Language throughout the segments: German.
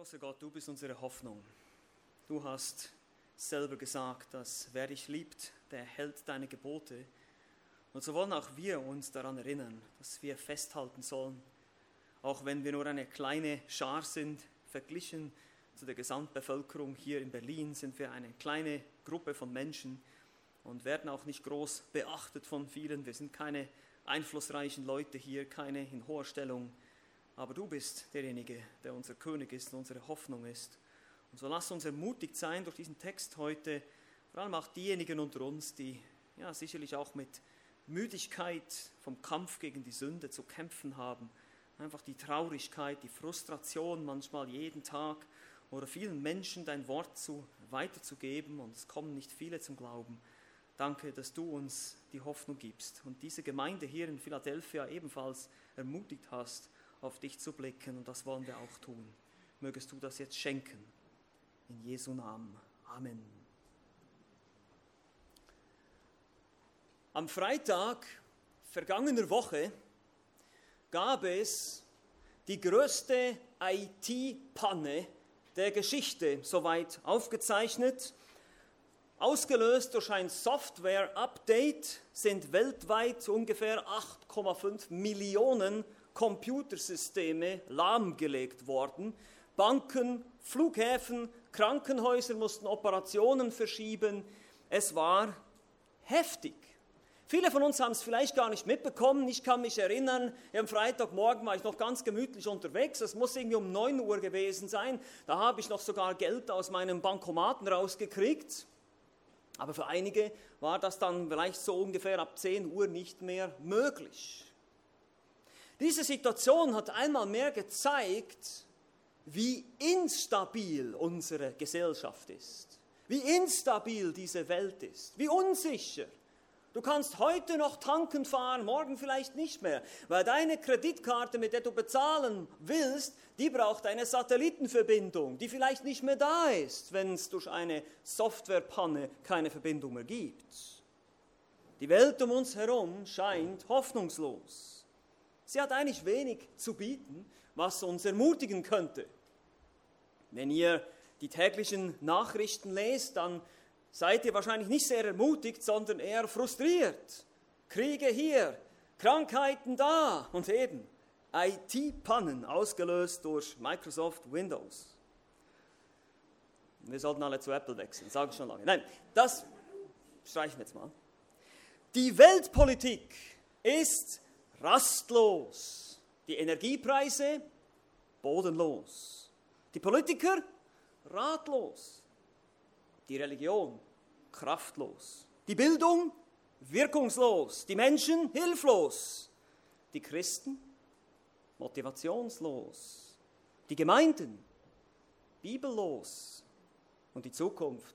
Großer Gott, du bist unsere Hoffnung. Du hast selber gesagt, dass wer dich liebt, der hält deine Gebote. Und so wollen auch wir uns daran erinnern, dass wir festhalten sollen, auch wenn wir nur eine kleine Schar sind, verglichen zu der Gesamtbevölkerung hier in Berlin sind wir eine kleine Gruppe von Menschen und werden auch nicht groß beachtet von vielen. Wir sind keine einflussreichen Leute hier, keine in hoher Stellung. Aber du bist derjenige, der unser König ist und unsere Hoffnung ist. Und so lass uns ermutigt sein durch diesen Text heute, vor allem auch diejenigen unter uns, die sicherlich auch mit Müdigkeit vom Kampf gegen die Sünde zu kämpfen haben. Einfach die Traurigkeit, die Frustration manchmal jeden Tag oder vielen Menschen dein Wort weiterzugeben und es kommen nicht viele zum Glauben. Danke, dass du uns die Hoffnung gibst und diese Gemeinde hier in Philadelphia ebenfalls ermutigt hast, auf dich zu blicken und das wollen wir auch tun. Mögest du das jetzt schenken. In Jesu Namen. Amen. Am Freitag vergangener Woche gab es die größte IT-Panne der Geschichte, soweit aufgezeichnet. Ausgelöst durch ein Software-Update sind weltweit ungefähr 8,5 Millionen Computersysteme lahmgelegt worden. Banken, Flughäfen, Krankenhäuser mussten Operationen verschieben. Es war heftig. Viele von uns haben es vielleicht gar nicht mitbekommen. Ich kann mich erinnern, am Freitagmorgen war ich noch ganz gemütlich unterwegs. Es muss irgendwie um 9 Uhr gewesen sein. Da habe ich noch sogar Geld aus meinem Bankomaten rausgekriegt. Aber für einige war das dann vielleicht so ungefähr ab 10 Uhr nicht mehr möglich. Diese Situation hat einmal mehr gezeigt, wie instabil unsere Gesellschaft ist, wie instabil diese Welt ist, wie unsicher. Du kannst heute noch tanken fahren, morgen vielleicht nicht mehr, weil deine Kreditkarte, mit der du bezahlen willst, die braucht eine Satellitenverbindung, die vielleicht nicht mehr da ist, wenn es durch eine Softwarepanne keine Verbindung mehr gibt. Die Welt um uns herum scheint hoffnungslos. Sie hat eigentlich wenig zu bieten, was uns ermutigen könnte. Wenn ihr die täglichen Nachrichten lest, dann seid ihr wahrscheinlich nicht sehr ermutigt, sondern eher frustriert. Kriege hier, Krankheiten da und eben IT-Pannen ausgelöst durch Microsoft Windows. Wir sollten alle zu Apple wechseln, sage ich schon lange. Nein, das streichen wir jetzt mal. Die Weltpolitik ist rastlos. Die Energiepreise bodenlos. Die Politiker ratlos. Die Religion kraftlos. Die Bildung wirkungslos. Die Menschen hilflos. Die Christen motivationslos. Die Gemeinden bibellos. Und die Zukunft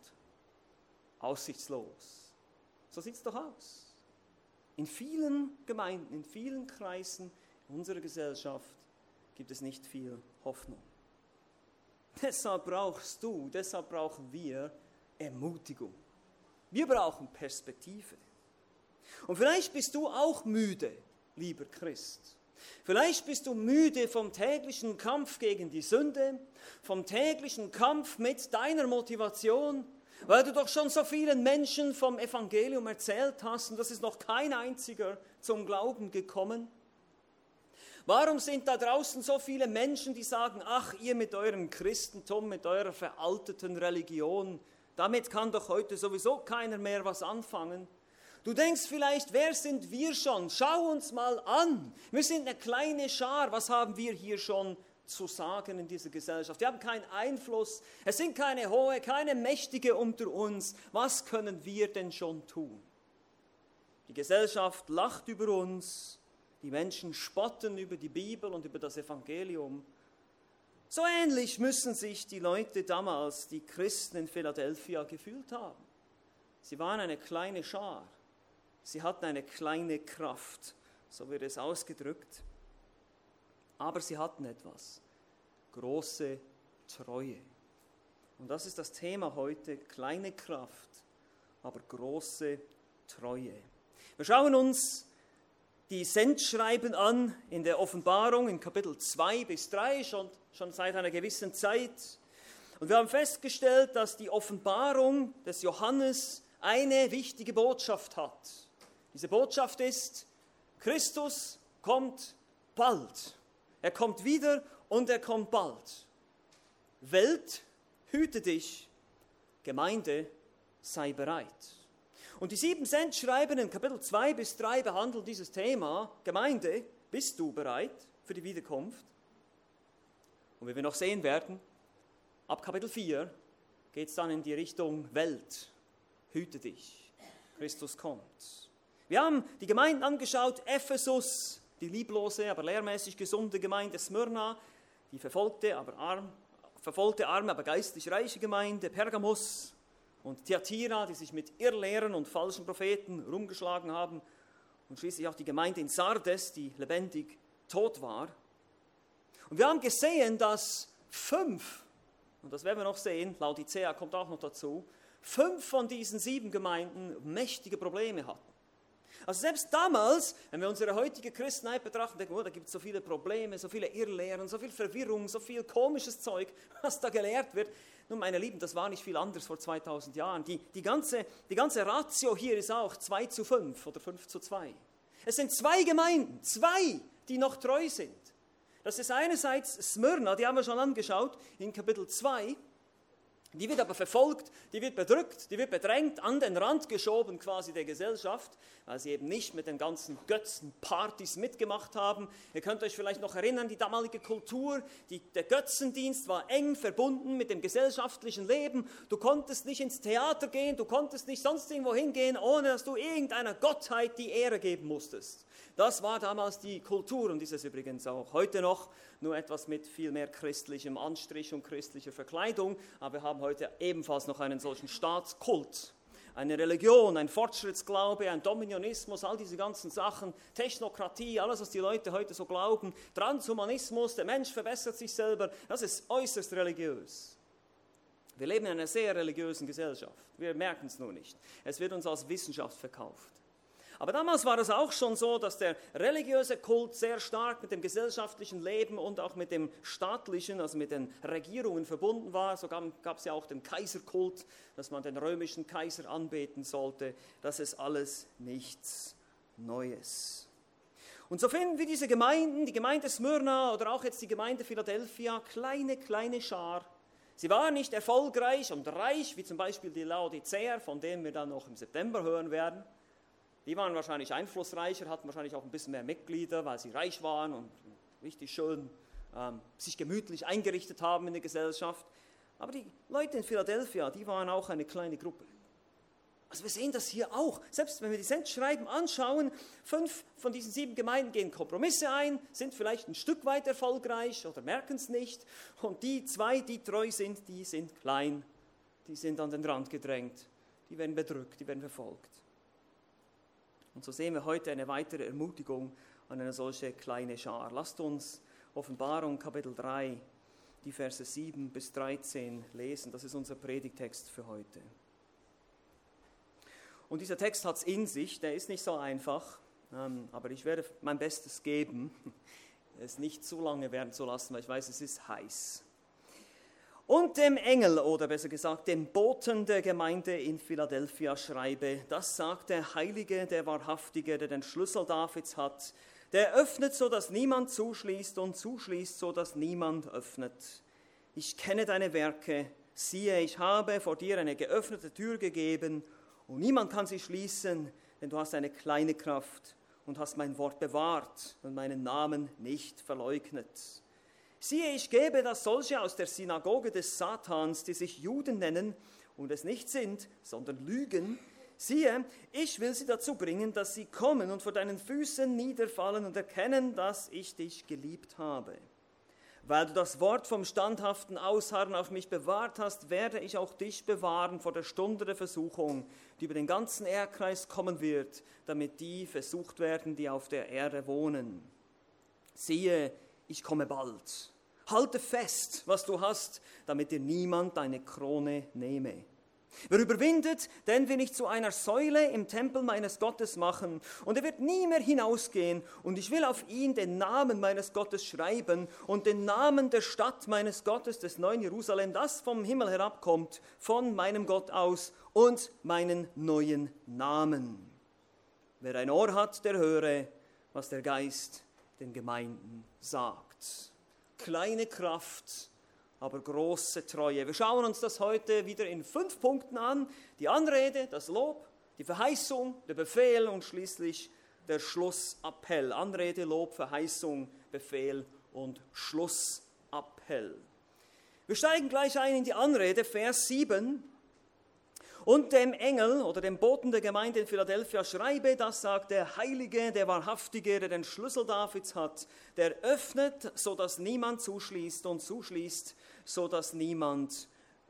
aussichtslos. So sieht es doch aus. In vielen Gemeinden, in vielen Kreisen unserer Gesellschaft gibt es nicht viel Hoffnung. Deshalb brauchen wir Ermutigung. Wir brauchen Perspektive. Und vielleicht bist du auch müde, lieber Christ. Vielleicht bist du müde vom täglichen Kampf gegen die Sünde, vom täglichen Kampf mit deiner Motivation, weil du doch schon so vielen Menschen vom Evangelium erzählt hast und das ist noch kein einziger zum Glauben gekommen. Warum sind da draußen so viele Menschen, die sagen, ach, ihr mit eurem Christentum, mit eurer veralteten Religion, damit kann doch heute sowieso keiner mehr was anfangen. Du denkst vielleicht, wer sind wir schon? Schau uns mal an. Wir sind eine kleine Schar. Was haben wir hier schon zu sagen in dieser Gesellschaft? Wir haben keinen Einfluss. Es sind keine Hohe, keine Mächtige unter uns. Was können wir denn schon tun? Die Gesellschaft lacht über uns. Die Menschen spotten über die Bibel und über das Evangelium. So ähnlich müssen sich die Leute damals, die Christen in Philadelphia, gefühlt haben. Sie waren eine kleine Schar. Sie hatten eine kleine Kraft, so wird es ausgedrückt. Aber sie hatten etwas, große Treue. Und das ist das Thema heute, kleine Kraft, aber große Treue. Wir schauen uns die Sendschreiben an in der Offenbarung in Kapitel 2 bis 3, schon seit einer gewissen Zeit. Und wir haben festgestellt, dass die Offenbarung des Johannes eine wichtige Botschaft hat. Diese Botschaft ist, Christus kommt bald. Er kommt wieder und er kommt bald. Welt, hüte dich, Gemeinde, sei bereit. Und die 7 Sendschreiben in Kapitel 2 bis 3 behandeln dieses Thema. Gemeinde, bist du bereit für die Wiederkunft? Und wie wir noch sehen werden, ab Kapitel 4 geht es dann in die Richtung Welt. Hüte dich, Christus kommt. Wir haben die Gemeinden angeschaut, Ephesus, die lieblose, aber lehrmäßig gesunde Gemeinde, Smyrna, die verfolgte, arme, aber geistlich reiche Gemeinde, Pergamos und Thyatira, die sich mit Irrlehren und falschen Propheten rumgeschlagen haben, und schließlich auch die Gemeinde in Sardes, die lebendig tot war. Und wir haben gesehen, dass 5, und das werden wir noch sehen, Laodicea kommt auch noch dazu, 5 von diesen 7 Gemeinden mächtige Probleme hatten. Also selbst damals, wenn wir unsere heutige Christenheit betrachten, denken wir, oh, da gibt es so viele Probleme, so viele Irrlehren, so viel Verwirrung, so viel komisches Zeug, was da gelehrt wird. Nun, meine Lieben, das war nicht viel anders vor 2000 Jahren. Die ganze Ratio hier ist auch 2:5 oder 5:2. Es sind 2 Gemeinden, 2, die noch treu sind. Das ist einerseits Smyrna, die haben wir schon angeschaut in Kapitel 2. Die wird aber verfolgt, die wird bedrückt, die wird bedrängt, an den Rand geschoben quasi der Gesellschaft, weil sie eben nicht mit den ganzen Götzenpartys mitgemacht haben. Ihr könnt euch vielleicht noch erinnern, die damalige Kultur, der Götzendienst war eng verbunden mit dem gesellschaftlichen Leben. Du konntest nicht ins Theater gehen, du konntest nicht sonst irgendwo hingehen, ohne dass du irgendeiner Gottheit die Ehre geben musstest. Das war damals die Kultur und ist es übrigens auch heute noch, nur etwas mit viel mehr christlichem Anstrich und christlicher Verkleidung. Aber wir haben heute ebenfalls noch einen solchen Staatskult, eine Religion, ein Fortschrittsglaube, ein Dominionismus, all diese ganzen Sachen, Technokratie, alles, was die Leute heute so glauben, Transhumanismus, der Mensch verbessert sich selber, das ist äußerst religiös. Wir leben in einer sehr religiösen Gesellschaft, wir merken es nur nicht. Es wird uns als Wissenschaft verkauft. Aber damals war es auch schon so, dass der religiöse Kult sehr stark mit dem gesellschaftlichen Leben und auch mit dem staatlichen, also mit den Regierungen verbunden war. So gab es ja auch den Kaiserkult, dass man den römischen Kaiser anbeten sollte. Das ist alles nichts Neues. Und so finden wir diese Gemeinden, die Gemeinde Smyrna oder auch jetzt die Gemeinde Philadelphia, kleine Schar. Sie waren nicht erfolgreich und reich, wie zum Beispiel die Laodiceer, von denen wir dann noch im September hören werden. Die waren wahrscheinlich einflussreicher, hatten wahrscheinlich auch ein bisschen mehr Mitglieder, weil sie reich waren und richtig schön sich gemütlich eingerichtet haben in der Gesellschaft. Aber die Leute in Philadelphia, die waren auch eine kleine Gruppe. Also wir sehen das hier auch. Selbst wenn wir die Sendschreiben anschauen, 5 von diesen 7 Gemeinden gehen Kompromisse ein, sind vielleicht ein Stück weit erfolgreich oder merken es nicht. Und die 2, die treu sind, die sind klein, die sind an den Rand gedrängt, die werden bedrückt, die werden verfolgt. Und so sehen wir heute eine weitere Ermutigung an eine solche kleine Schar. Lasst uns Offenbarung Kapitel 3, die Verse 7 bis 13 lesen. Das ist unser Predigtext für heute. Und dieser Text hat es in sich, der ist nicht so einfach, aber ich werde mein Bestes geben, es nicht zu lange werden zu lassen, weil ich weiß, es ist heiß. Und dem Engel, oder besser gesagt, dem Boten der Gemeinde in Philadelphia schreibe, das sagt der Heilige, der Wahrhaftige, der den Schlüssel Davids hat, der öffnet, so dass niemand zuschließt und zuschließt, so dass niemand öffnet. Ich kenne deine Werke, siehe, ich habe vor dir eine geöffnete Tür gegeben und niemand kann sie schließen, denn du hast eine kleine Kraft und hast mein Wort bewahrt und meinen Namen nicht verleugnet. Siehe, ich gebe, dass solche aus der Synagoge des Satans, die sich Juden nennen und es nicht sind, sondern lügen, siehe, ich will sie dazu bringen, dass sie kommen und vor deinen Füßen niederfallen und erkennen, dass ich dich geliebt habe. Weil du das Wort vom standhaften Ausharren auf mich bewahrt hast, werde ich auch dich bewahren vor der Stunde der Versuchung, die über den ganzen Erdkreis kommen wird, damit die versucht werden, die auf der Erde wohnen. Siehe, ich komme bald. Halte fest, was du hast, damit dir niemand deine Krone nehme. Wer überwindet, den will ich zu einer Säule im Tempel meines Gottes machen, und er wird nie mehr hinausgehen, und ich will auf ihn den Namen meines Gottes schreiben und den Namen der Stadt meines Gottes, des neuen Jerusalem, das vom Himmel herabkommt, von meinem Gott aus, und meinen neuen Namen. Wer ein Ohr hat, der höre, was der Geist den Gemeinden sagt. Kleine Kraft, aber große Treue. Wir schauen uns das heute wieder in 5 Punkten an. Die Anrede, das Lob, die Verheißung, der Befehl und schließlich der Schlussappell. Anrede, Lob, Verheißung, Befehl und Schlussappell. Wir steigen gleich ein in die Anrede, Vers 7. Und dem Engel oder dem Boten der Gemeinde in Philadelphia schreibe, das sagt der Heilige, der Wahrhaftige, der den Schlüssel Davids hat, der öffnet, sodass niemand zuschließt, und zuschließt, sodass niemand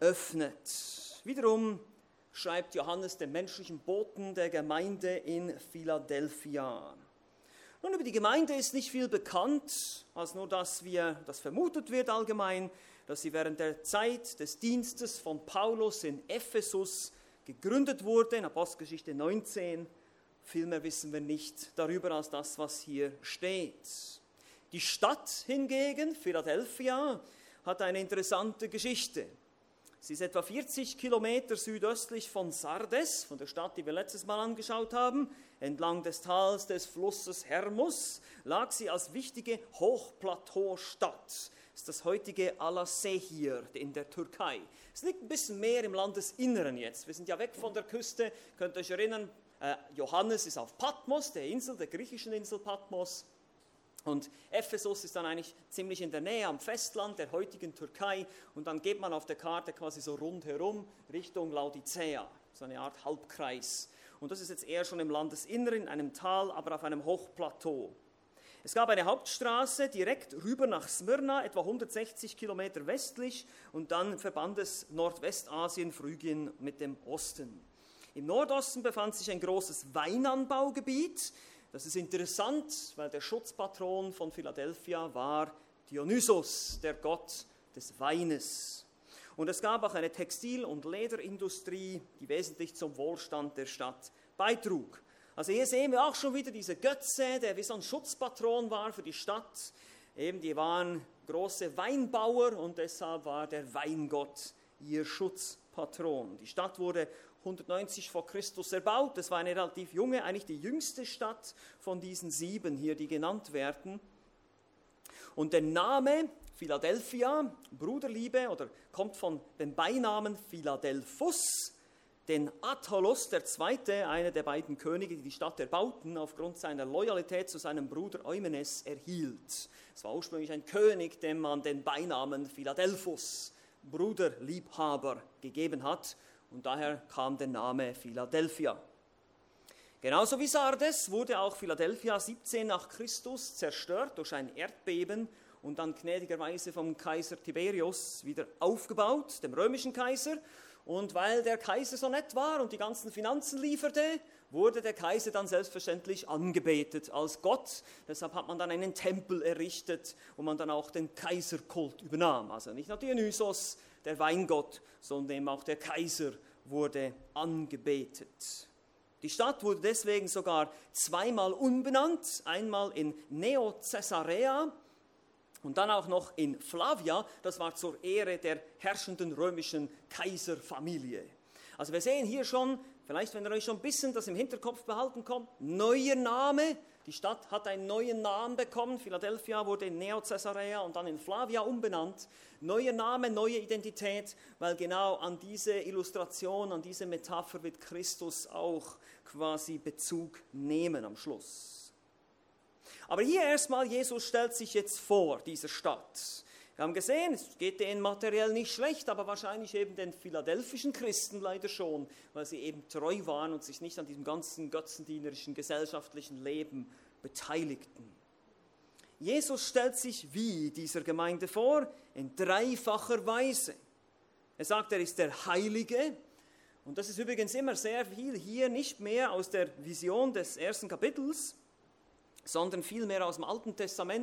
öffnet. Wiederum schreibt Johannes dem menschlichen Boten der Gemeinde in Philadelphia. Nun, über die Gemeinde ist nicht viel bekannt, als nur, dass vermutet wird allgemein, dass sie während der Zeit des Dienstes von Paulus in Ephesus gegründet wurde, in Apostelgeschichte 19. Viel mehr wissen wir nicht darüber als das, was hier steht. Die Stadt hingegen, Philadelphia, hat eine interessante Geschichte. Sie ist etwa 40 Kilometer südöstlich von Sardes, von der Stadt, die wir letztes Mal angeschaut haben. Entlang des Tals des Flusses Hermus lag sie als wichtige Hochplateaustadt. Das ist das heutige Alasehir in der Türkei. Es liegt ein bisschen mehr im Landesinneren jetzt. Wir sind ja weg von der Küste, könnt ihr euch erinnern, Johannes ist auf Patmos, der griechischen Insel Patmos. Und Ephesus ist dann eigentlich ziemlich in der Nähe am Festland der heutigen Türkei. Und dann geht man auf der Karte quasi so rundherum Richtung Laodicea, so eine Art Halbkreis. Und das ist jetzt eher schon im Landesinneren, in einem Tal, aber auf einem Hochplateau. Es gab eine Hauptstraße direkt rüber nach Smyrna, etwa 160 Kilometer westlich, und dann verband es Nordwestasien, Phrygien mit dem Osten. Im Nordosten befand sich ein großes Weinanbaugebiet. Das ist interessant, weil der Schutzpatron von Philadelphia war Dionysos, der Gott des Weines. Und es gab auch eine Textil- und Lederindustrie, die wesentlich zum Wohlstand der Stadt beitrug. Also hier sehen wir auch schon wieder diese Götze, der wie so ein Schutzpatron war für die Stadt. Eben, die waren große Weinbauer und deshalb war der Weingott ihr Schutzpatron. Die Stadt wurde 190 vor Christus erbaut. Das war eine relativ junge, eigentlich die jüngste Stadt von diesen 7 hier, die genannt werden. Und der Name Philadelphia, Bruderliebe, oder kommt von dem Beinamen Philadelphus, den Attalus II., einer der beiden Könige, die die Stadt erbauten, aufgrund seiner Loyalität zu seinem Bruder Eumenes erhielt. Es war ursprünglich ein König, dem man den Beinamen Philadelphus, Bruderliebhaber, gegeben hat. Und daher kam der Name Philadelphia. Genauso wie Sardes wurde auch Philadelphia 17 nach Christus zerstört durch ein Erdbeben und dann gnädigerweise vom Kaiser Tiberius wieder aufgebaut, dem römischen Kaiser. Und weil der Kaiser so nett war und die ganzen Finanzen lieferte, wurde der Kaiser dann selbstverständlich angebetet als Gott. Deshalb hat man dann einen Tempel errichtet, wo man dann auch den Kaiserkult übernahm. Also nicht nur Dionysos, der Weingott, sondern eben auch der Kaiser wurde angebetet. Die Stadt wurde deswegen sogar 2-mal umbenannt, einmal in Neo-Caesarea und dann auch noch in Flavia, das war zur Ehre der herrschenden römischen Kaiserfamilie. Also wir sehen hier schon, vielleicht wenn ihr euch schon ein bisschen das im Hinterkopf behalten könnt, neuer Name. Die Stadt hat einen neuen Namen bekommen. Philadelphia wurde in Neo-Caesarea und dann in Flavia umbenannt. Neuer Name, neue Identität, weil genau an diese Illustration, an diese Metapher wird Christus auch quasi Bezug nehmen am Schluss. Aber hier erstmal, Jesus stellt sich jetzt vor, dieser Stadt. Wir haben gesehen, es geht denen materiell nicht schlecht, aber wahrscheinlich eben den philadelphischen Christen leider schon, weil sie eben treu waren und sich nicht an diesem ganzen götzendienerischen gesellschaftlichen Leben beteiligten. Jesus stellt sich wie dieser Gemeinde vor? In dreifacher Weise. Er sagt, er ist der Heilige. Und das ist übrigens immer sehr viel hier, nicht mehr aus der Vision des 1. Kapitels, sondern vielmehr aus dem Alten Testament.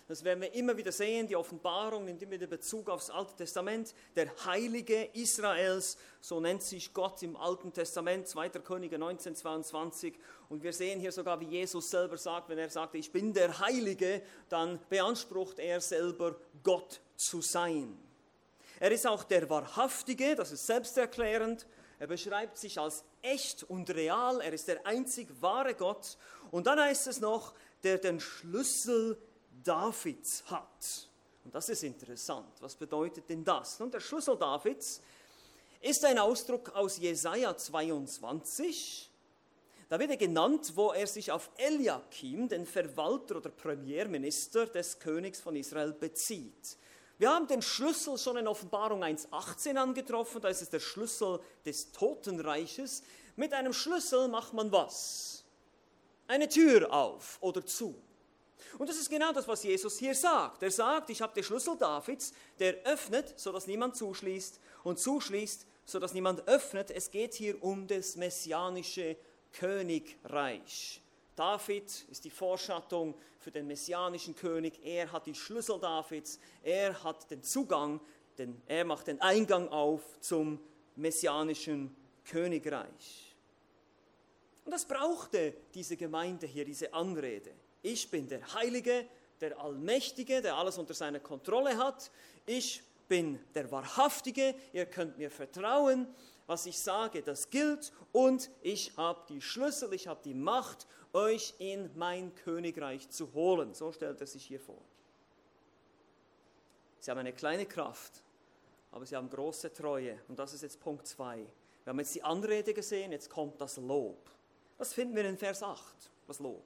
Das werden wir immer wieder sehen. Die Offenbarung nimmt immer wieder Bezug aufs Alte Testament. Der Heilige Israels, so nennt sich Gott im Alten Testament, 2. Könige 19,22. Und wir sehen hier sogar, wie Jesus selber sagt, wenn er sagt, ich bin der Heilige, dann beansprucht er selber, Gott zu sein. Er ist auch der Wahrhaftige, das ist selbsterklärend. Er beschreibt sich als echt und real. Er ist der einzig wahre Gott. Und dann heißt es noch, der den Schlüssel Davids hat. Und das ist interessant. Was bedeutet denn das? Und der Schlüssel Davids ist ein Ausdruck aus Jesaja 22. Da wird er genannt, wo er sich auf Eliakim, den Verwalter oder Premierminister des Königs von Israel, bezieht. Wir haben den Schlüssel schon in Offenbarung 1,18 angetroffen, da ist es der Schlüssel des Totenreiches. Mit einem Schlüssel macht man was? Eine Tür auf oder zu. Und das ist genau das, was Jesus hier sagt. Er sagt, ich habe den Schlüssel Davids, der öffnet, sodass niemand zuschließt und zuschließt, sodass niemand öffnet. Es geht hier um das messianische Königreich. David ist die Vorschattung für den messianischen König. Er hat die Schlüssel Davids, er hat den Zugang, er macht den Eingang auf zum messianischen Königreich. Und das brauchte diese Gemeinde hier, diese Anrede. Ich bin der Heilige, der Allmächtige, der alles unter seiner Kontrolle hat. Ich bin der Wahrhaftige, ihr könnt mir vertrauen. Was ich sage, das gilt. Und ich habe die Schlüssel, ich habe die Macht, euch in mein Königreich zu holen. So stellt er sich hier vor. Sie haben eine kleine Kraft, aber sie haben große Treue. Und das ist jetzt Punkt 2. Wir haben jetzt die Anrede gesehen, jetzt kommt das Lob. Das finden wir in Vers 8, das Lob.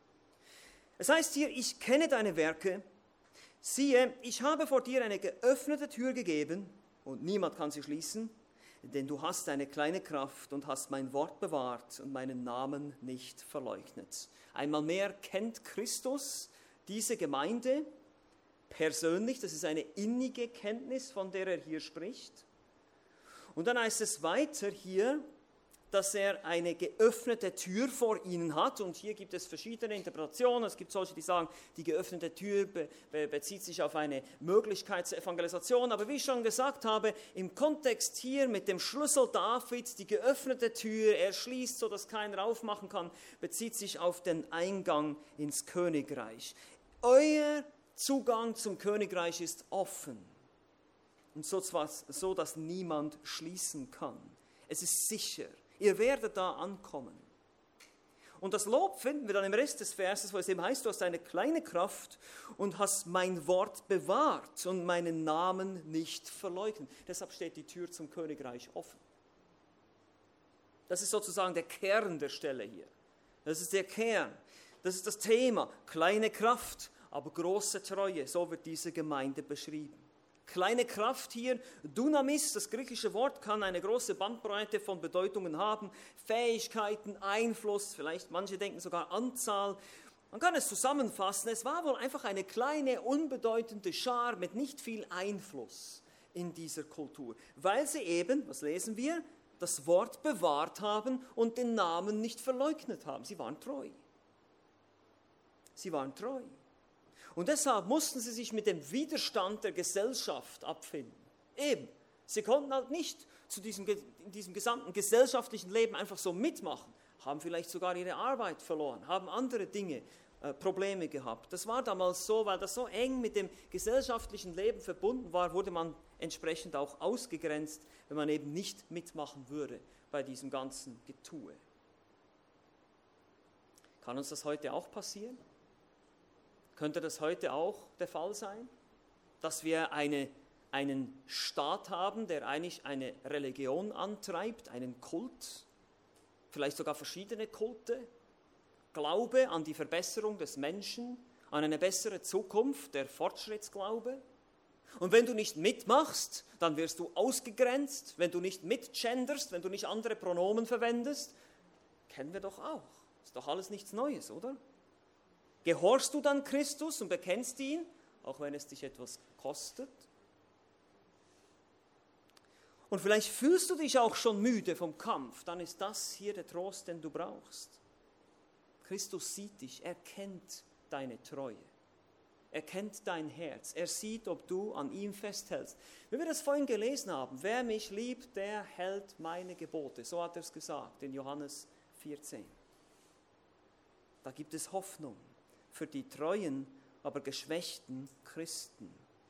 Es heißt hier, ich kenne deine Werke. Siehe, ich habe vor dir eine geöffnete Tür gegeben und niemand kann sie schließen. Denn du hast eine kleine Kraft und hast mein Wort bewahrt und meinen Namen nicht verleugnet. Einmal mehr kennt Christus diese Gemeinde persönlich. Das ist eine innige Kenntnis, von der er hier spricht. Und dann heißt es weiter hier, dass er eine geöffnete Tür vor ihnen hat. Und hier gibt es verschiedene Interpretationen. Es gibt solche, die sagen, die geöffnete Tür bezieht sich auf eine Möglichkeit zur Evangelisation. Aber wie ich schon gesagt habe, im Kontext hier mit dem Schlüssel Davids, die geöffnete Tür, er schließt, sodass keiner aufmachen kann, bezieht sich auf den Eingang ins Königreich. Euer Zugang zum Königreich ist offen. Und so, dass niemand schließen kann. Es ist sicher. Ihr werdet da ankommen. Und das Lob finden wir dann im Rest des Verses, wo es eben heißt, du hast eine kleine Kraft und hast mein Wort bewahrt und meinen Namen nicht verleugnet. Deshalb steht die Tür zum Königreich offen. Das ist sozusagen der Kern der Stelle hier. Das ist der Kern. Das ist das Thema. Kleine Kraft, aber große Treue. So wird diese Gemeinde beschrieben. Kleine Kraft hier, Dunamis, das griechische Wort, kann eine große Bandbreite von Bedeutungen haben. Fähigkeiten, Einfluss, vielleicht manche denken sogar Anzahl. Man kann es zusammenfassen, es war wohl einfach eine kleine, unbedeutende Schar mit nicht viel Einfluss in dieser Kultur. Weil sie eben, was lesen wir, das Wort bewahrt haben und den Namen nicht verleugnet haben. Sie waren treu. Sie waren treu. Und deshalb mussten sie sich mit dem Widerstand der Gesellschaft abfinden. Eben, sie konnten halt nicht in diesem gesamten gesellschaftlichen Leben einfach so mitmachen, haben vielleicht sogar ihre Arbeit verloren, haben andere Dinge, Probleme gehabt. Das war damals so, weil das so eng mit dem gesellschaftlichen Leben verbunden war, wurde man entsprechend auch ausgegrenzt, wenn man eben nicht mitmachen würde bei diesem ganzen Getue. Kann uns das heute auch passieren? Könnte das heute auch der Fall sein, dass wir einen Staat haben, der eigentlich eine Religion antreibt, einen Kult, vielleicht sogar verschiedene Kulte, Glaube an die Verbesserung des Menschen, an eine bessere Zukunft, der Fortschrittsglaube? Und wenn du nicht mitmachst, dann wirst du ausgegrenzt, wenn du nicht mitgenderst, wenn du nicht andere Pronomen verwendest, kennen wir doch auch. Ist doch alles nichts Neues, oder? Gehorchst du dann Christus und bekennst ihn, auch wenn es dich etwas kostet? Und vielleicht fühlst du dich auch schon müde vom Kampf, dann ist das hier der Trost, den du brauchst. Christus sieht dich, er kennt deine Treue. Er kennt dein Herz. Er sieht, ob du an ihm festhältst. Wie wir das vorhin gelesen haben, wer mich liebt, der hält meine Gebote. So hat er es gesagt in Johannes 14. Da gibt es Hoffnung für die treuen, aber geschwächten Christen.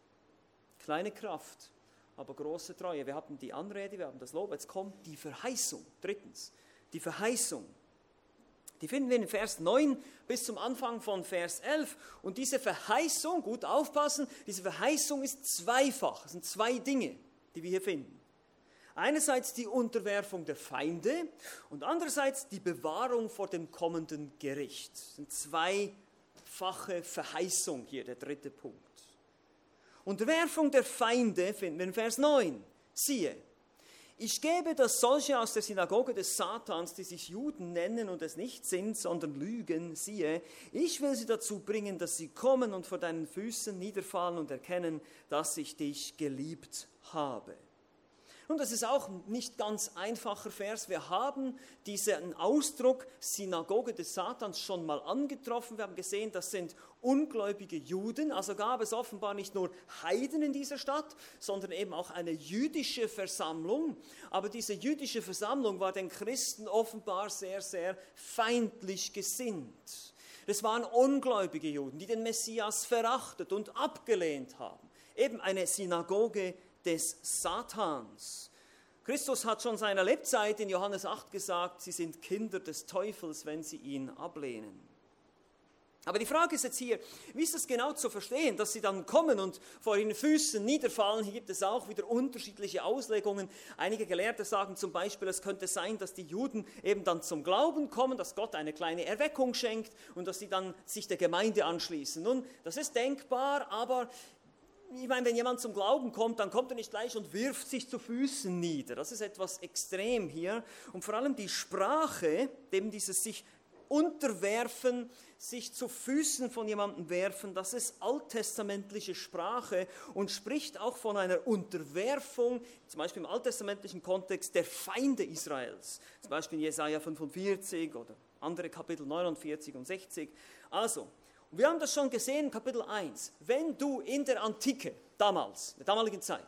Kleine Kraft, aber große Treue. Wir haben die Anrede, wir haben das Lob. Jetzt kommt die Verheißung. Drittens, die Verheißung. Die finden wir in Vers 9 bis zum Anfang von Vers 11. Und diese Verheißung, gut aufpassen, diese Verheißung ist zweifach. Es sind zwei Dinge, die wir hier finden. Einerseits die Unterwerfung der Feinde und andererseits die Bewahrung vor dem kommenden Gericht. Das sind zweifache Verheißung hier, der dritte Punkt. Unterwerfung der Feinde finden wir in Vers 9. Siehe, ich gebe, dass solche aus der Synagoge des Satans, die sich Juden nennen und es nicht sind, sondern lügen, siehe, ich will sie dazu bringen, dass sie kommen und vor deinen Füßen niederfallen und erkennen, dass ich dich geliebt habe. Und das ist auch ein nicht ganz einfacher Vers. Wir haben diesen Ausdruck Synagoge des Satans schon mal angetroffen. Wir haben gesehen, das sind ungläubige Juden. Also gab es offenbar nicht nur Heiden in dieser Stadt, sondern eben auch eine jüdische Versammlung. Aber diese jüdische Versammlung war den Christen offenbar sehr, sehr feindlich gesinnt. Das waren ungläubige Juden, die den Messias verachtet und abgelehnt haben. Eben eine Synagoge des Satans. Christus hat schon seiner Lebzeit in Johannes 8 gesagt, sie sind Kinder des Teufels, wenn sie ihn ablehnen. Aber die Frage ist jetzt hier, wie ist das genau zu verstehen, dass sie dann kommen und vor ihren Füßen niederfallen? Hier gibt es auch wieder unterschiedliche Auslegungen. Einige Gelehrte sagen zum Beispiel, es könnte sein, dass die Juden eben dann zum Glauben kommen, dass Gott eine kleine Erweckung schenkt und dass sie dann sich der Gemeinde anschließen. Nun, das ist denkbar, aber ich meine, wenn jemand zum Glauben kommt, dann kommt er nicht gleich und wirft sich zu Füßen nieder. Das ist etwas extrem hier. Und vor allem die Sprache, eben dieses sich unterwerfen, sich zu Füßen von jemandem werfen, das ist alttestamentliche Sprache und spricht auch von einer Unterwerfung, zum Beispiel im alttestamentlichen Kontext der Feinde Israels. Zum Beispiel in Jesaja 45 oder andere Kapitel 49 und 60. Also, wir haben das schon gesehen in Kapitel 1. Wenn du in der Antike, damals, in der damaligen Zeit,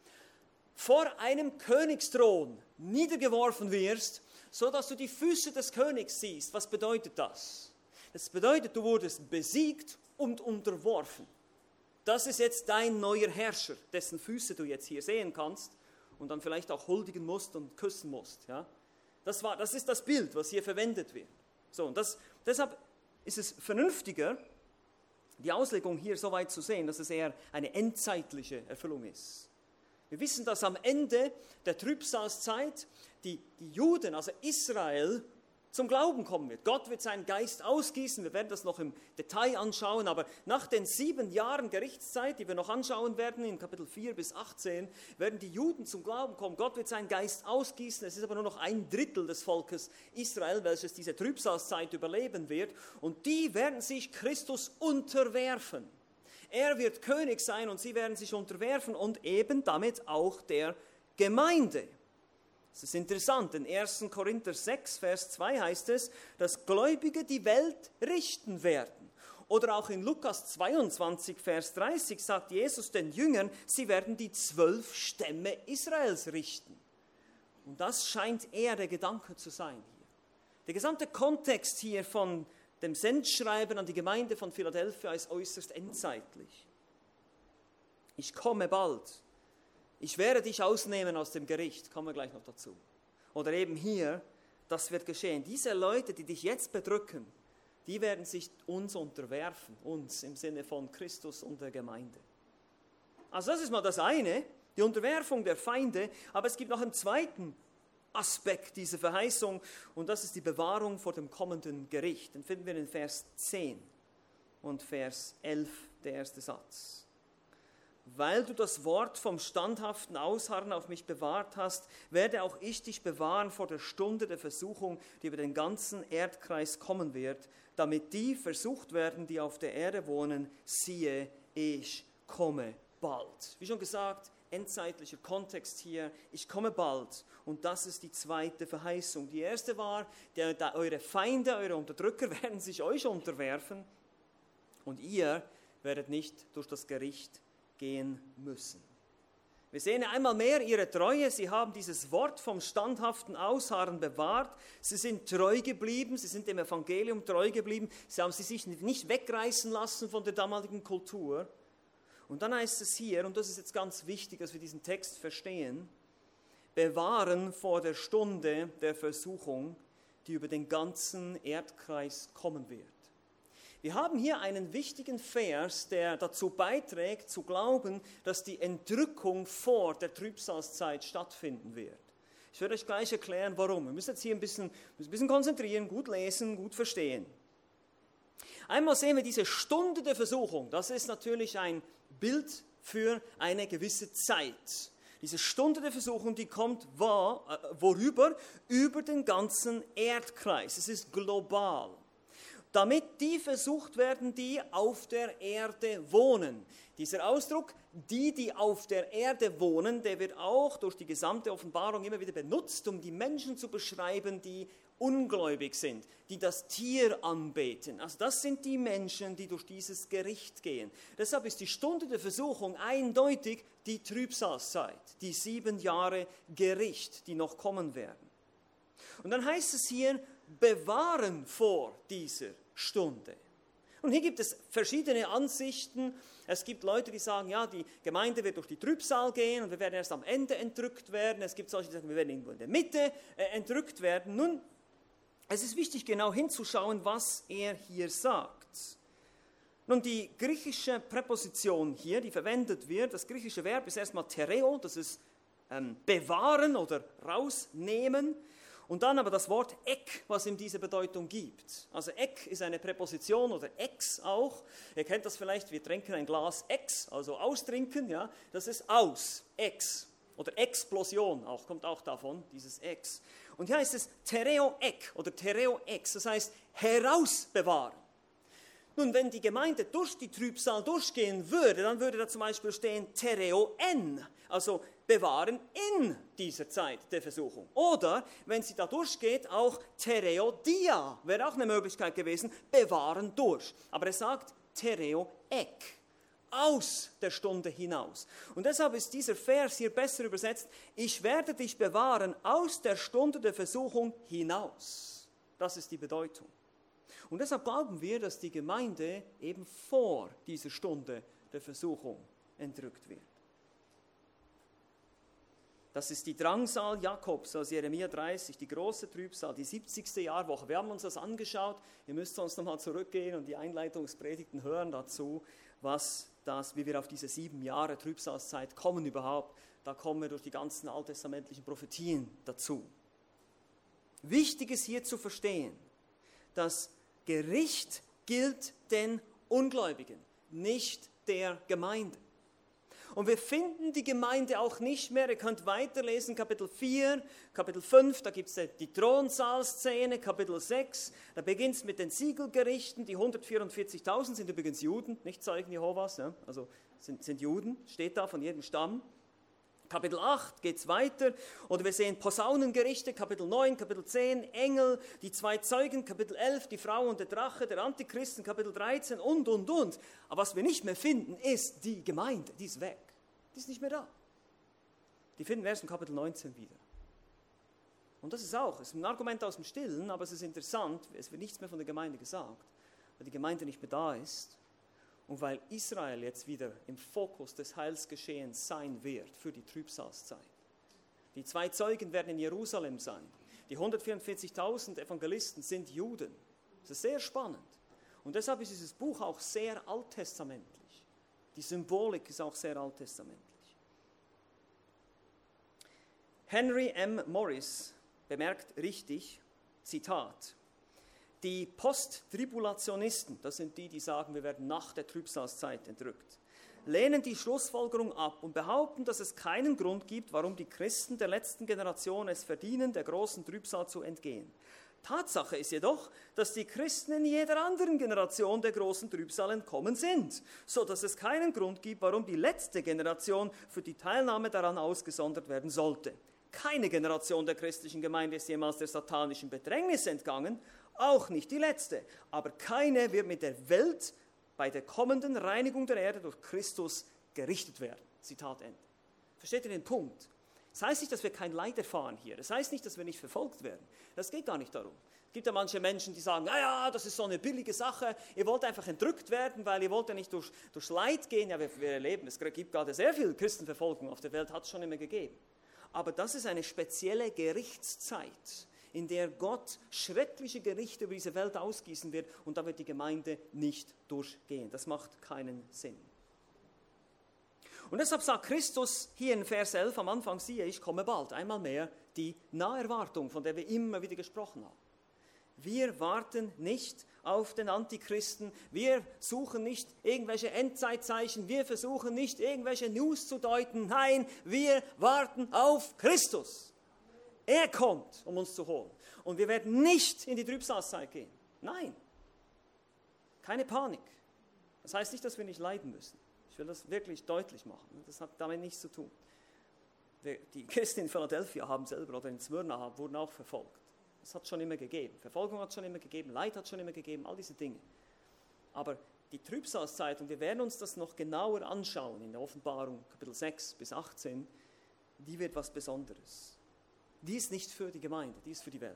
vor einem Königsthron niedergeworfen wirst, so dass du die Füße des Königs siehst, was bedeutet das? Das bedeutet, du wurdest besiegt und unterworfen. Das ist jetzt dein neuer Herrscher, dessen Füße du jetzt hier sehen kannst und dann vielleicht auch huldigen musst und küssen musst. Ja? Das ist das Bild, was hier verwendet wird. So, und deshalb ist es vernünftiger, die Auslegung hier so weit zu sehen, dass es eher eine endzeitliche Erfüllung ist. Wir wissen, dass am Ende der Trübsalzeit die Juden, also Israel, zum Glauben kommen wird. Gott wird seinen Geist ausgießen, wir werden das noch im Detail anschauen, aber nach den 7 Jahren Gerichtszeit, die wir noch anschauen werden, in Kapitel 4 bis 18, werden die Juden zum Glauben kommen. Gott wird seinen Geist ausgießen, es ist aber nur noch 1/3 des Volkes Israel, welches diese Trübsalzeit überleben wird, und die werden sich Christus unterwerfen. Er wird König sein und sie werden sich unterwerfen und eben damit auch der Gemeinde. Es ist interessant, in 1. Korinther 6, Vers 2 heißt es, dass Gläubige die Welt richten werden. Oder auch in Lukas 22, Vers 30 sagt Jesus den Jüngern, sie werden die 12 Stämme Israels richten. Und das scheint eher der Gedanke zu sein hier. Der gesamte Kontext hier von dem Sendschreiben an die Gemeinde von Philadelphia ist äußerst endzeitlich. Ich komme bald. Ich werde dich ausnehmen aus dem Gericht, kommen wir gleich noch dazu. Oder eben hier, das wird geschehen. Diese Leute, die dich jetzt bedrücken, die werden sich uns unterwerfen, uns im Sinne von Christus und der Gemeinde. Also das ist mal das eine, die Unterwerfung der Feinde, aber es gibt noch einen zweiten Aspekt dieser Verheißung und das ist die Bewahrung vor dem kommenden Gericht. Den finden wir in Vers 10 und Vers 11, der erste Satz. Weil du das Wort vom standhaften Ausharren auf mich bewahrt hast, werde auch ich dich bewahren vor der Stunde der Versuchung, die über den ganzen Erdkreis kommen wird, damit die versucht werden, die auf der Erde wohnen, siehe, ich komme bald. Wie schon gesagt, endzeitlicher Kontext hier, ich komme bald. Und das ist die zweite Verheißung. Die erste war, eure Feinde, eure Unterdrücker werden sich euch unterwerfen und ihr werdet nicht durch das Gericht gehen müssen. Wir sehen einmal mehr ihre Treue. Sie haben dieses Wort vom standhaften Ausharren bewahrt. Sie sind treu geblieben, sie sind dem Evangelium treu geblieben. Sie haben sich nicht wegreißen lassen von der damaligen Kultur. Und dann heißt es hier, und das ist jetzt ganz wichtig, dass wir diesen Text verstehen, bewahren vor der Stunde der Versuchung, die über den ganzen Erdkreis kommen wird. Wir haben hier einen wichtigen Vers, der dazu beiträgt, zu glauben, dass die Entrückung vor der Trübsalzeit stattfinden wird. Ich werde euch gleich erklären, warum. Wir müssen jetzt hier ein bisschen konzentrieren, gut lesen, gut verstehen. Einmal sehen wir diese Stunde der Versuchung. Das ist natürlich ein Bild für eine gewisse Zeit. Diese Stunde der Versuchung, die kommt worüber? Über den ganzen Erdkreis. Es ist global. Damit die versucht werden, die auf der Erde wohnen. Dieser Ausdruck, die auf der Erde wohnen, der wird auch durch die gesamte Offenbarung immer wieder benutzt, um die Menschen zu beschreiben, die ungläubig sind, die das Tier anbeten. Also das sind die Menschen, die durch dieses Gericht gehen. Deshalb ist die Stunde der Versuchung eindeutig die Trübsalzeit, die 7 Jahre Gericht, die noch kommen werden. Und dann heißt es hier, bewahren vor dieser Stunde. Und hier gibt es verschiedene Ansichten. Es gibt Leute, die sagen, ja, die Gemeinde wird durch die Trübsal gehen und wir werden erst am Ende entrückt werden. Es gibt solche, die sagen, wir werden irgendwo in der Mitte entrückt werden. Nun, es ist wichtig, genau hinzuschauen, was er hier sagt. Nun, die griechische Präposition hier, die verwendet wird, das griechische Verb ist erstmal tereo, das ist bewahren oder rausnehmen. Und dann aber das Wort ek, was ihm diese Bedeutung gibt. Also ek ist eine Präposition oder ex auch. Ihr kennt das vielleicht, wir trinken ein Glas ex, also austrinken, ja. Das ist aus, ex. Oder Explosion auch, kommt auch davon, dieses ex. Und hier heißt es tereo ek oder tereo ex, das heißt herausbewahren. Nun, wenn die Gemeinde durch die Trübsal durchgehen würde, dann würde da zum Beispiel stehen tereo en, also bewahren in dieser Zeit der Versuchung. Oder, wenn sie da durchgeht, auch tereo dia, wäre auch eine Möglichkeit gewesen, bewahren durch. Aber er sagt tereo ek, aus der Stunde hinaus. Und deshalb ist dieser Vers hier besser übersetzt, ich werde dich bewahren aus der Stunde der Versuchung hinaus. Das ist die Bedeutung. Und deshalb glauben wir, dass die Gemeinde eben vor dieser Stunde der Versuchung entrückt wird. Das ist die Drangsal Jakobs aus Jeremia 30, die große Trübsal, die 70. Jahrwoche. Wir haben uns das angeschaut. Ihr müsst uns nochmal zurückgehen und die Einleitungspredigten hören dazu, wie wir auf diese 7 Jahre Trübsalzeit kommen überhaupt. Da kommen wir durch die ganzen alttestamentlichen Prophetien dazu. Wichtig ist hier zu verstehen, dass Gericht gilt den Ungläubigen, nicht der Gemeinde. Und wir finden die Gemeinde auch nicht mehr. Ihr könnt weiterlesen, Kapitel 4, Kapitel 5, da gibt es die Thronsaalszene, Kapitel 6, da beginnt es mit den Siegelgerichten. Die 144.000 sind übrigens Juden, nicht Zeugen Jehovas, ja? Also sind Juden, steht da von jedem Stamm. Kapitel 8 geht es weiter, oder wir sehen Posaunengerichte, Kapitel 9, Kapitel 10, Engel, die 2 Zeugen, Kapitel 11, die Frau und der Drache, der Antichristen, Kapitel 13 und. Aber was wir nicht mehr finden, ist die Gemeinde, die ist weg, die ist nicht mehr da. Die finden wir erst im Kapitel 19 wieder. Und das ist ein Argument aus dem Stillen, aber es ist interessant, es wird nichts mehr von der Gemeinde gesagt, weil die Gemeinde nicht mehr da ist. Und weil Israel jetzt wieder im Fokus des Heilsgeschehens sein wird für die Trübsalzeit. Die 2 Zeugen werden in Jerusalem sein. Die 144.000 Evangelisten sind Juden. Das ist sehr spannend. Und deshalb ist dieses Buch auch sehr alttestamentlich. Die Symbolik ist auch sehr alttestamentlich. Henry M. Morris bemerkt richtig, Zitat, die Posttribulationisten, das sind die sagen, wir werden nach der Trübsalzeit entrückt, lehnen die Schlussfolgerung ab und behaupten, dass es keinen Grund gibt, warum die Christen der letzten Generation es verdienen, der großen Trübsal zu entgehen. Tatsache ist jedoch, dass die Christen in jeder anderen Generation der großen Trübsal entkommen sind, so dass es keinen Grund gibt, warum die letzte Generation für die Teilnahme daran ausgesondert werden sollte. Keine Generation der christlichen Gemeinde ist jemals der satanischen Bedrängnis entgangen, auch nicht die letzte. Aber keine wird mit der Welt bei der kommenden Reinigung der Erde durch Christus gerichtet werden. Zitat Ende. Versteht ihr den Punkt? Das heißt nicht, dass wir kein Leid erfahren hier. Das heißt nicht, dass wir nicht verfolgt werden. Das geht gar nicht darum. Es gibt ja manche Menschen, die sagen, naja, das ist so eine billige Sache. Ihr wollt einfach entrückt werden, weil ihr wollt ja nicht durch Leid gehen. Ja, wir erleben, es gibt gerade sehr viel Christenverfolgung auf der Welt, hat es schon immer gegeben. Aber das ist eine spezielle Gerichtszeit, in der Gott schreckliche Gerichte über diese Welt ausgießen wird und da wird die Gemeinde nicht durchgehen. Das macht keinen Sinn. Und deshalb sagt Christus hier in Vers 11 am Anfang, siehe, ich komme bald, einmal mehr die Naherwartung, von der wir immer wieder gesprochen haben. Wir warten nicht auf den Antichristen, wir suchen nicht irgendwelche Endzeitzeichen, wir versuchen nicht irgendwelche News zu deuten, nein, wir warten auf Christus. Er kommt, um uns zu holen. Und wir werden nicht in die Trübsalzeit gehen. Nein, keine Panik. Das heißt nicht, dass wir nicht leiden müssen. Ich will das wirklich deutlich machen. Das hat damit nichts zu tun. Die Christen in Philadelphia haben selber oder in Smyrna wurden auch verfolgt. Das hat es schon immer gegeben. Verfolgung hat es schon immer gegeben, Leid hat es schon immer gegeben, all diese Dinge. Aber die Trübsalzeit, und wir werden uns das noch genauer anschauen in der Offenbarung, Kapitel 6 bis 18, die wird was Besonderes. Die ist nicht für die Gemeinde, die ist für die Welt.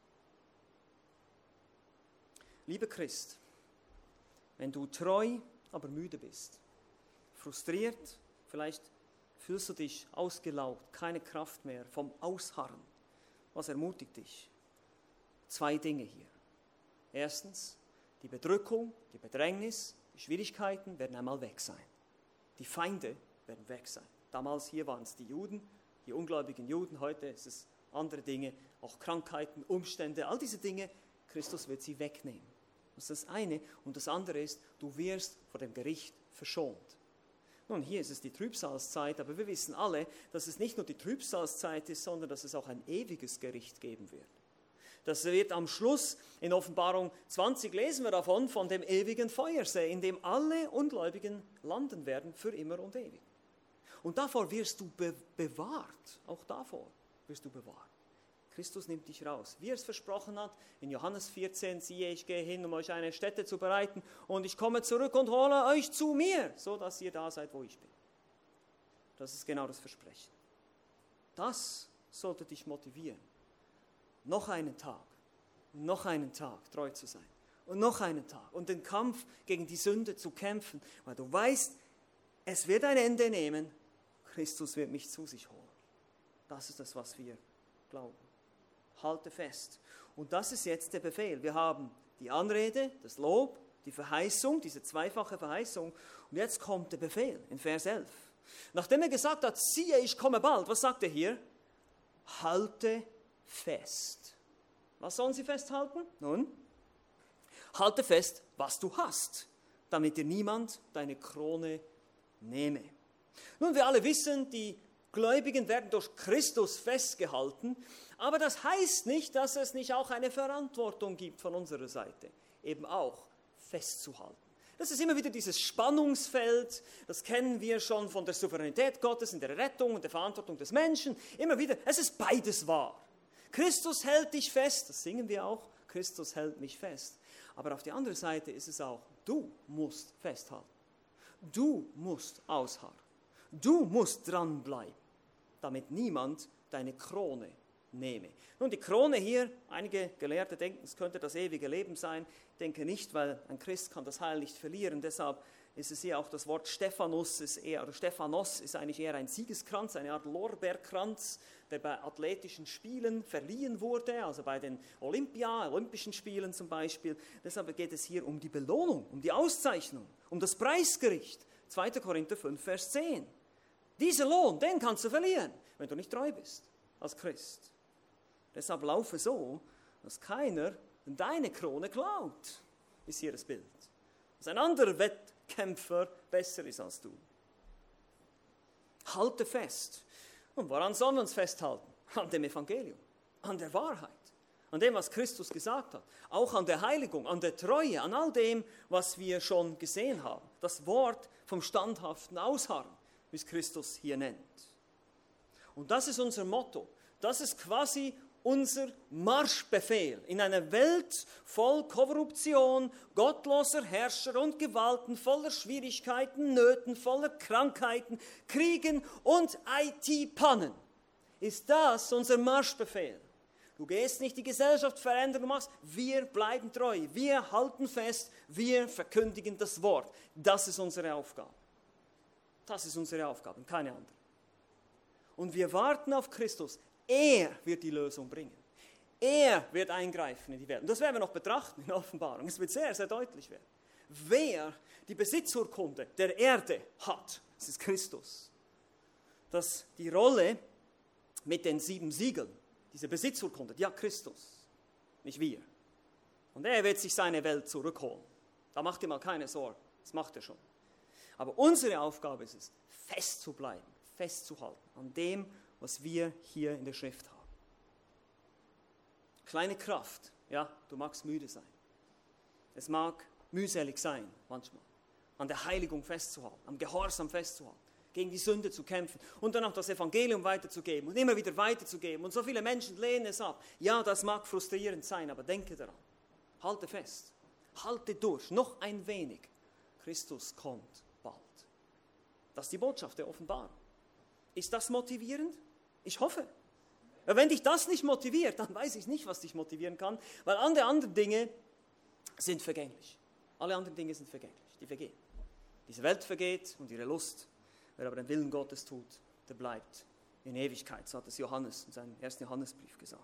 Lieber Christ, wenn du treu, aber müde bist, frustriert, vielleicht fühlst du dich ausgelaugt, keine Kraft mehr vom Ausharren, was ermutigt dich? 2 Dinge hier. Erstens, die Bedrückung, die Bedrängnis, die Schwierigkeiten werden einmal weg sein. Die Feinde werden weg sein. Damals hier waren es die Juden, die ungläubigen Juden, heute ist es andere Dinge, auch Krankheiten, Umstände, all diese Dinge, Christus wird sie wegnehmen. Das ist das eine. Und das andere ist, du wirst vor dem Gericht verschont. Nun, hier ist es die Trübsalzeit, aber wir wissen alle, dass es nicht nur die Trübsalzeit ist, sondern dass es auch ein ewiges Gericht geben wird. Das wird am Schluss, in Offenbarung 20 lesen wir davon, von dem ewigen Feuersee, in dem alle Ungläubigen landen werden, für immer und ewig. Und davor wirst du bewahrt, auch davor wirst du bewahrt. Christus nimmt dich raus, wie er es versprochen hat, in Johannes 14, siehe, ich gehe hin, um euch eine Stätte zu bereiten, und ich komme zurück und hole euch zu mir, so dass ihr da seid, wo ich bin. Das ist genau das Versprechen. Das sollte dich motivieren, noch einen Tag treu zu sein und noch einen Tag und den Kampf gegen die Sünde zu kämpfen, weil du weißt, es wird ein Ende nehmen, Christus wird mich zu sich holen. Das ist das, was wir glauben. Halte fest. Und das ist jetzt der Befehl. Wir haben die Anrede, das Lob, die Verheißung, diese zweifache Verheißung. Und jetzt kommt der Befehl in Vers 11. Nachdem er gesagt hat, siehe, ich komme bald, was sagt er hier? Halte fest. Was sollen sie festhalten? Nun, halte fest, was du hast, damit dir niemand deine Krone nehme. Nun, wir alle wissen, die Gläubigen werden durch Christus festgehalten, aber das heißt nicht, dass es nicht auch eine Verantwortung gibt von unserer Seite, eben auch festzuhalten. Das ist immer wieder dieses Spannungsfeld, das kennen wir schon von der Souveränität Gottes in der Rettung und der Verantwortung des Menschen. Immer wieder, es ist beides wahr. Christus hält dich fest, das singen wir auch, Christus hält mich fest. Aber auf der anderen Seite ist es auch, du musst festhalten. Du musst ausharren. Du musst dranbleiben, damit niemand deine Krone nehme. Nun, die Krone hier, einige Gelehrte denken, es könnte das ewige Leben sein. Ich denke nicht, weil ein Christ kann das Heil nicht verlieren. Deshalb ist es hier auch das Wort Stephanos, Stephanos ist eigentlich eher ein Siegeskranz, eine Art Lorbeerkranz, der bei athletischen Spielen verliehen wurde, also bei den Olympischen Spielen zum Beispiel. Deshalb geht es hier um die Belohnung, um die Auszeichnung, um das Preisgericht. 2. Korinther 5, Vers 10. Dieser Lohn, den kannst du verlieren, wenn du nicht treu bist als Christ. Deshalb laufe so, dass keiner deine Krone klaut, ist hier das Bild. Dass ein anderer Wettkämpfer besser ist als du. Halte fest. Und woran sollen wir uns festhalten? An dem Evangelium, an der Wahrheit, an dem, was Christus gesagt hat. Auch an der Heiligung, an der Treue, an all dem, was wir schon gesehen haben. Das Wort vom standhaften Ausharren, wie es Christus hier nennt. Und das ist unser Motto. Das ist quasi unser Marschbefehl in einer Welt voll Korruption, gottloser Herrscher und Gewalten, voller Schwierigkeiten, Nöten, voller Krankheiten, Kriegen und IT-Pannen. Ist das unser Marschbefehl? Du gehst nicht die Gesellschaft verändern, du machst, wir bleiben treu, wir halten fest, wir verkündigen das Wort. Das ist unsere Aufgabe. Das ist unsere Aufgabe, keine andere. Und wir warten auf Christus. Er wird die Lösung bringen. Er wird eingreifen in die Welt. Und das werden wir noch betrachten in der Offenbarung. Es wird sehr, sehr deutlich werden. Wer die Besitzurkunde der Erde hat, das ist Christus. Dass die Rolle mit den 7 Siegeln, diese Besitzurkunde, ja Christus, nicht wir. Und er wird sich seine Welt zurückholen. Da macht ihr mal keine Sorgen, das macht er schon. Aber unsere Aufgabe ist es, fest zu bleiben, festzuhalten an dem, was wir hier in der Schrift haben. Kleine Kraft, ja, du magst müde sein. Es mag mühselig sein, manchmal, an der Heiligung festzuhalten, am Gehorsam festzuhalten, gegen die Sünde zu kämpfen und dann auch das Evangelium weiterzugeben und immer wieder weiterzugeben. Und so viele Menschen lehnen es ab. Ja, das mag frustrierend sein, aber denke daran. Halte fest, halte durch, noch ein wenig. Christus kommt bald. Das ist die Botschaft der Offenbarung. Ist das motivierend? Ich hoffe. Wenn dich das nicht motiviert, dann weiß ich nicht, was dich motivieren kann, weil alle anderen Dinge sind vergänglich. Alle anderen Dinge sind vergänglich, die vergehen. Diese Welt vergeht und ihre Lust. Wer aber den Willen Gottes tut, der bleibt in Ewigkeit. So hat es Johannes in seinem 1. Johannesbrief gesagt.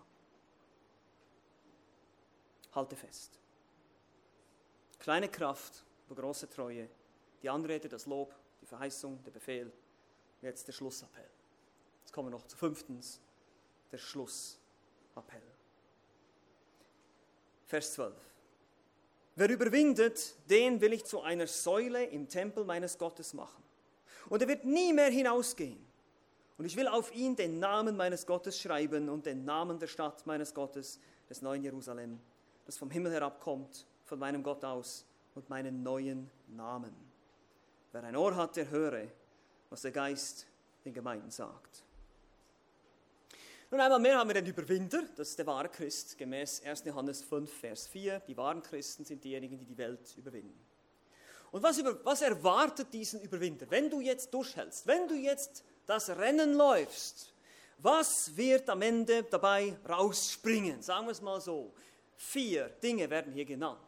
Halte fest. Kleine Kraft, aber große Treue. Die Anrede, das Lob, die Verheißung, der Befehl. Jetzt der Schlussappell. Jetzt kommen wir noch zu 5. Der Schlussappell. Vers 12. Wer überwindet, den will ich zu einer Säule im Tempel meines Gottes machen. Und er wird nie mehr hinausgehen. Und ich will auf ihn den Namen meines Gottes schreiben und den Namen der Stadt meines Gottes, des neuen Jerusalem, das vom Himmel herabkommt, von meinem Gott aus, und meinen neuen Namen. Wer ein Ohr hat, der höre, was der Geist den Gemeinden sagt. Nun einmal mehr haben wir den Überwinder, das ist der wahre Christ, gemäß 1. Johannes 5, Vers 4. Die wahren Christen sind diejenigen, die die Welt überwinden. Und was erwartet diesen Überwinder? Wenn du jetzt durchhältst, wenn du jetzt das Rennen läufst, was wird am Ende dabei rausspringen? Sagen wir es mal so. 4 Dinge werden hier genannt.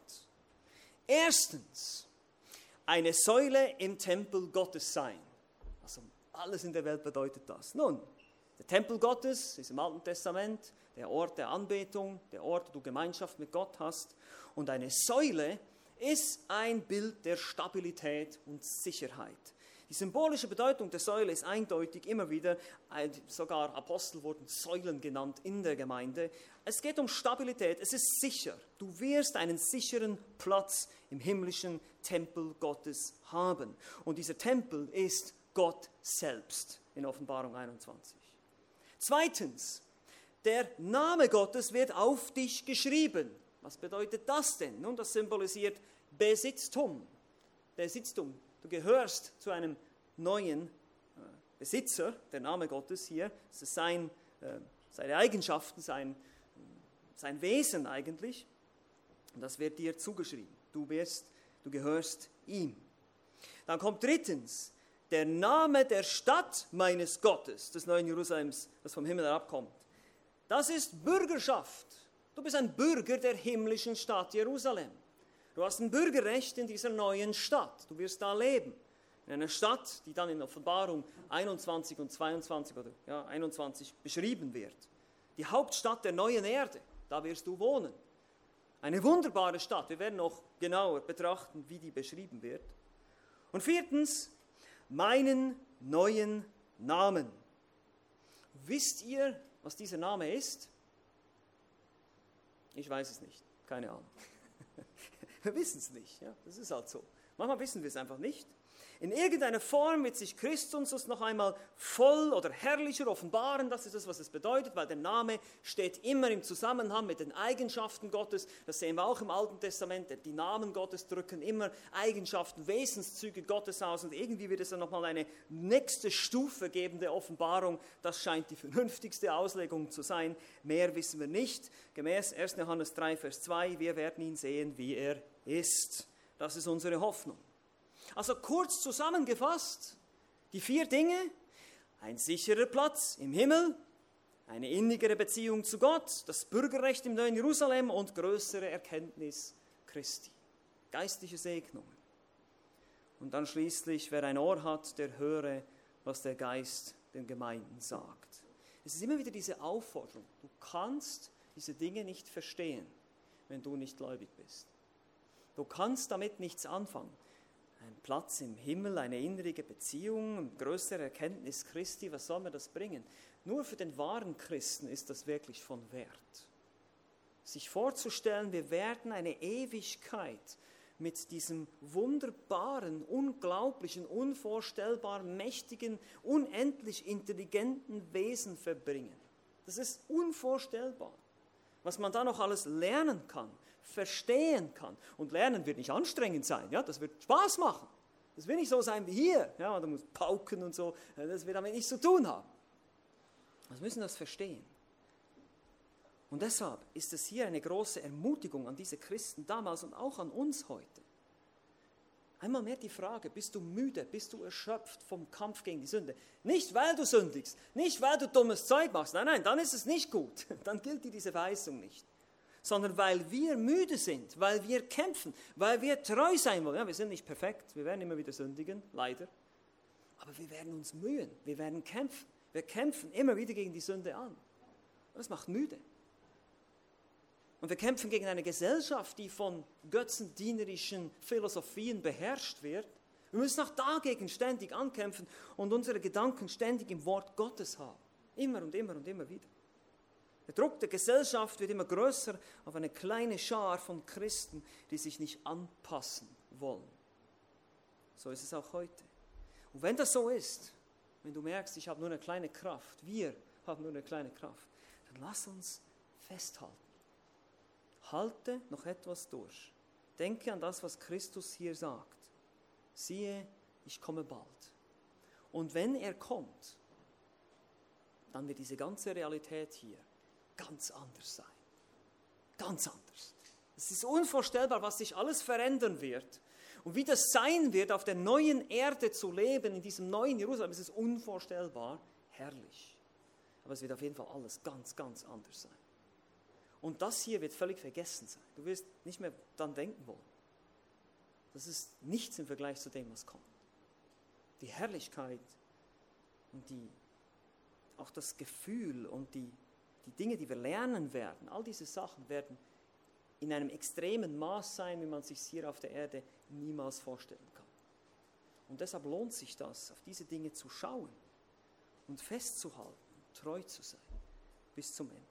Erstens, eine Säule im Tempel Gottes sein. Also alles in der Welt bedeutet das. Nun, der Tempel Gottes ist im Alten Testament der Ort der Anbetung, der Ort, wo du Gemeinschaft mit Gott hast. Und eine Säule ist ein Bild der Stabilität und Sicherheit. Die symbolische Bedeutung der Säule ist eindeutig immer wieder, sogar Apostel wurden Säulen genannt in der Gemeinde. Es geht um Stabilität, es ist sicher. Du wirst einen sicheren Platz im himmlischen Tempel Gottes haben. Und dieser Tempel ist Gott selbst in Offenbarung 21. Zweitens, der Name Gottes wird auf dich geschrieben. Was bedeutet das denn? Nun, das symbolisiert Besitztum. Besitztum. Du gehörst zu einem neuen Besitzer, der Name Gottes hier. Das ist seine Eigenschaften, sein Wesen eigentlich. Und das wird dir zugeschrieben. Du gehörst ihm. Dann kommt drittens, der Name der Stadt meines Gottes, des neuen Jerusalems, das vom Himmel herabkommt. Das ist Bürgerschaft. Du bist ein Bürger der himmlischen Stadt Jerusalem. Du hast ein Bürgerrecht in dieser neuen Stadt. Du wirst da leben. In einer Stadt, die dann in Offenbarung 21 und 22 oder 21 beschrieben wird. Die Hauptstadt der neuen Erde. Da wirst du wohnen. Eine wunderbare Stadt. Wir werden noch genauer betrachten, wie die beschrieben wird. Und viertens, meinen neuen Namen. Wisst ihr, was dieser Name ist? Ich weiß es nicht. Keine Ahnung. Wir wissen es nicht. Ja? Das ist halt so. Manchmal wissen wir es einfach nicht. In irgendeiner Form wird sich Christus uns noch einmal voll oder herrlicher offenbaren. Das ist das, was es bedeutet, weil der Name steht immer im Zusammenhang mit den Eigenschaften Gottes. Das sehen wir auch im Alten Testament. Die Namen Gottes drücken immer Eigenschaften, Wesenszüge Gottes aus. Und irgendwie wird es dann nochmal eine nächste Stufe geben der Offenbarung. Das scheint die vernünftigste Auslegung zu sein. Mehr wissen wir nicht. Gemäß 1. Johannes 3, Vers 2, wir werden ihn sehen, wie er ist. Das ist unsere Hoffnung. Also kurz zusammengefasst, die 4 Dinge: ein sicherer Platz im Himmel, eine innigere Beziehung zu Gott, das Bürgerrecht im neuen Jerusalem und größere Erkenntnis Christi, geistliche Segnungen. Und dann schließlich, wer ein Ohr hat, der höre, was der Geist den Gemeinden sagt. Es ist immer wieder diese Aufforderung, du kannst diese Dinge nicht verstehen, wenn du nicht gläubig bist. Du kannst damit nichts anfangen. Ein Platz im Himmel, eine innere Beziehung, größere Erkenntnis Christi, was soll mir das bringen? Nur für den wahren Christen ist das wirklich von Wert. Sich vorzustellen, wir werden eine Ewigkeit mit diesem wunderbaren, unglaublichen, unvorstellbar mächtigen, unendlich intelligenten Wesen verbringen. Das ist unvorstellbar, was man da noch alles lernen kann, verstehen kann. Und Lernen wird nicht anstrengend sein, ja? Das wird Spaß machen. Das wird nicht so sein wie hier, ja? Man muss pauken und so, das wird damit nichts zu tun haben. Wir müssen das verstehen. Und deshalb ist es hier eine große Ermutigung an diese Christen damals und auch an uns heute. Einmal mehr die Frage, bist du müde, bist du erschöpft vom Kampf gegen die Sünde? Nicht, weil du sündigst, nicht, weil du dummes Zeug machst, nein, dann ist es nicht gut, dann gilt dir diese Verheißung nicht. Sondern weil wir müde sind, weil wir kämpfen, weil wir treu sein wollen. Ja, wir sind nicht perfekt, wir werden immer wieder sündigen, leider. Aber wir werden uns mühen, wir werden kämpfen. Wir kämpfen immer wieder gegen die Sünde an. Und das macht müde. Und wir kämpfen gegen eine Gesellschaft, die von götzendienerischen Philosophien beherrscht wird. Wir müssen auch dagegen ständig ankämpfen und unsere Gedanken ständig im Wort Gottes haben. Immer und immer und immer wieder. Der Druck der Gesellschaft wird immer größer auf eine kleine Schar von Christen, die sich nicht anpassen wollen. So ist es auch heute. Und wenn das so ist, wenn du merkst, ich habe nur eine kleine Kraft, wir haben nur eine kleine Kraft, dann lass uns festhalten. Halte noch etwas durch. Denke an das, was Christus hier sagt. Siehe, ich komme bald. Und wenn er kommt, dann wird diese ganze Realität hier ganz anders sein. Ganz anders. Es ist unvorstellbar, was sich alles verändern wird. Und wie das sein wird, auf der neuen Erde zu leben, in diesem neuen Jerusalem, es ist unvorstellbar herrlich. Aber es wird auf jeden Fall alles ganz, ganz anders sein. Und das hier wird völlig vergessen sein. Du wirst nicht mehr daran denken wollen. Das ist nichts im Vergleich zu dem, was kommt. Die Herrlichkeit und auch das Gefühl und die Dinge, die wir lernen werden, all diese Sachen werden in einem extremen Maß sein, wie man es sich hier auf der Erde niemals vorstellen kann. Und deshalb lohnt sich das, auf diese Dinge zu schauen und festzuhalten, treu zu sein, bis zum Ende.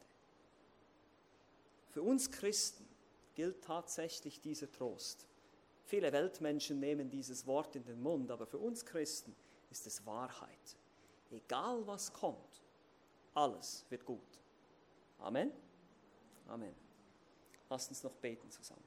Für uns Christen gilt tatsächlich dieser Trost. Viele Weltmenschen nehmen dieses Wort in den Mund, aber für uns Christen ist es Wahrheit. Egal was kommt, alles wird gut. Amen? Amen. Lasst uns noch beten zusammen.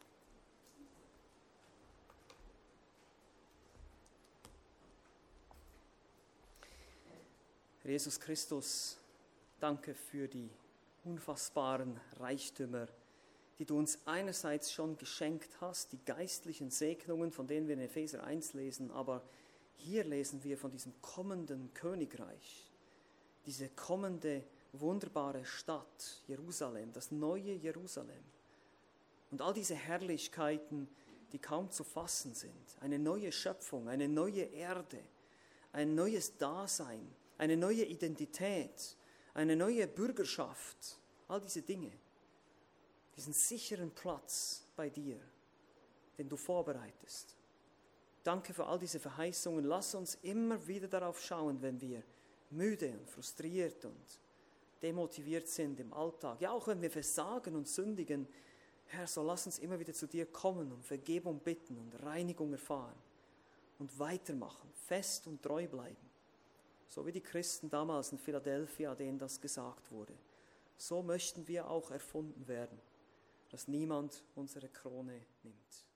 Herr Jesus Christus, danke für die unfassbaren Reichtümer, die du uns einerseits schon geschenkt hast, die geistlichen Segnungen, von denen wir in Epheser 1 lesen, aber hier lesen wir von diesem kommenden Königreich, diese kommende wunderbare Stadt, Jerusalem, das neue Jerusalem. Und all diese Herrlichkeiten, die kaum zu fassen sind. Eine neue Schöpfung, eine neue Erde, ein neues Dasein, eine neue Identität, eine neue Bürgerschaft, all diese Dinge. Diesen sicheren Platz bei dir, den du vorbereitest. Danke für all diese Verheißungen. Lass uns immer wieder darauf schauen, wenn wir müde und frustriert und demotiviert sind im Alltag. Ja, auch wenn wir versagen und sündigen, Herr, so lass uns immer wieder zu dir kommen und Vergebung bitten und Reinigung erfahren und weitermachen, fest und treu bleiben. So wie die Christen damals in Philadelphia, denen das gesagt wurde. So möchten wir auch erfunden werden, dass niemand unsere Krone nimmt.